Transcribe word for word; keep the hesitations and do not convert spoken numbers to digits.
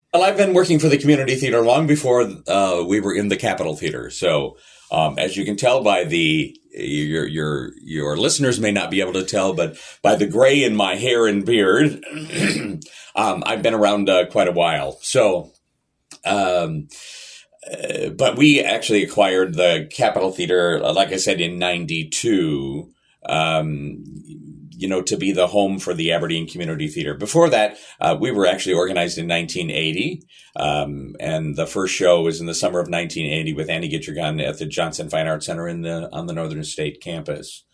Well, I've been working for the community theater long before uh, we were in the Capitol Theater. So, um, as you can tell by the your your your listeners may not be able to tell, but by the gray in my hair and beard, um, I've been around uh, quite a while. So, um, uh, but we actually acquired the Capitol Theater, like I said, in ninety-two. Um, you know, to be the home for the Aberdeen Community Theater. Before that, uh, we were actually organized in nineteen eighty. Um, and the first show was in the summer of nineteen eighty with Andy Get Your Gun at the Johnson Fine Arts Center in the, on the Northern State campus.